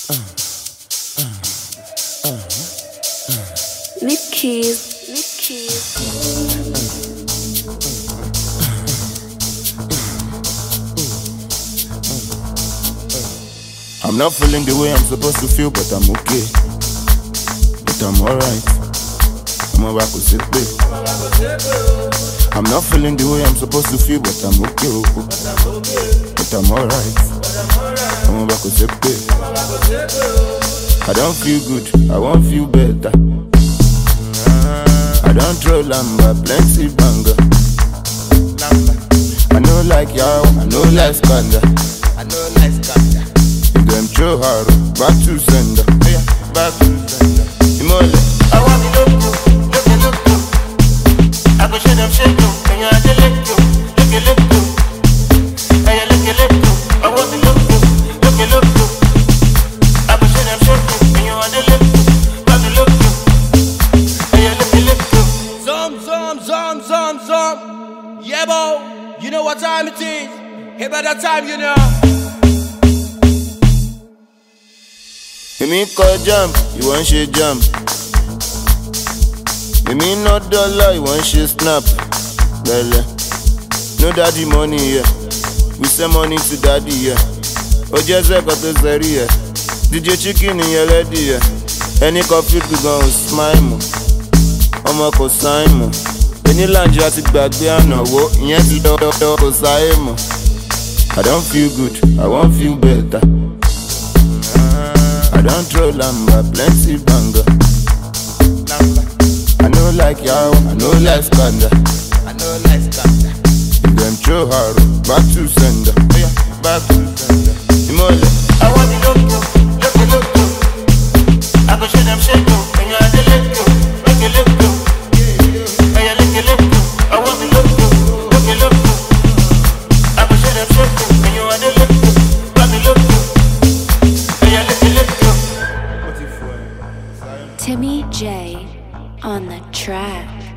Nick Keys. I'm not feeling the way I'm supposed to feel, but I'm okay. But I'm alright. I'm about to sit there. I'm not feeling the way I'm supposed to feel, but I'm okay. But I'm alright. I'm about to sit there. I don't feel good, I won't feel better. I don't throw lamba, plenty banger. I know like y'all, I know like scandal. If them throw hard, back to sender. Back to sender. Imole. I want to look. I go shake them, and you are the look. And you look. I want to look. I go shake them, and you are the look. Back to look. And you look. Zum. Yeah, bo. You know what time it is. Hey, by that time, you know. Me call jam, you want shit jam. Me not dollar, you want shit snap. Belle, no daddy money here. We send money to daddy here. Ojeze koto zeri here. DJ chicken in your lady here. Any coffee we gon' smile mo. Omo ko sign mo. Any land you ti gbagbe anawo, ìyẹn ti do ko saye mo. I don't feel good, I won't feel better. I don't throw lamba, plenty banger. I know like y'all, I know like scandal. If them throw hard, back to sender. Back to sender. Imole. I want to look. I go shake them, and you are the look. And you look. I want to look. I go shake them, and you are the look. Back to look. Timmy J on the track.